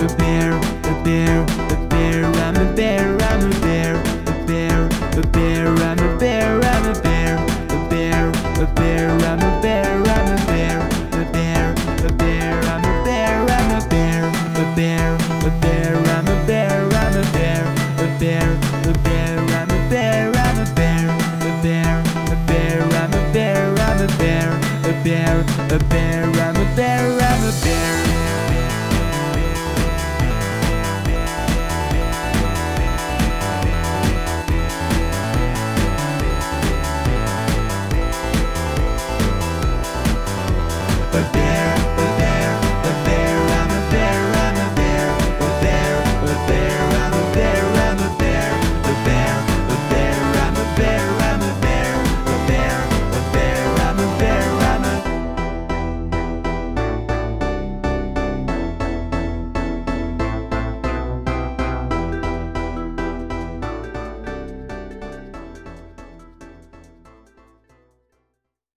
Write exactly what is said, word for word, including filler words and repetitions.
a bear, a bear, a bear. I'm a bear, I'm a bear, a bear, a bear. I'm a bear, I'm a bear, a bear, a bear. I'm a bear, I'm a bear, a bear, a bear. I'm a bear, I'm a bear, a bear, a bear. I'm a bear, I'm a bear, a bear, a bear. I'm a bear, I'm a bear, a bear, a bear. I'm a bear, I'm a bear, a bear, a bear.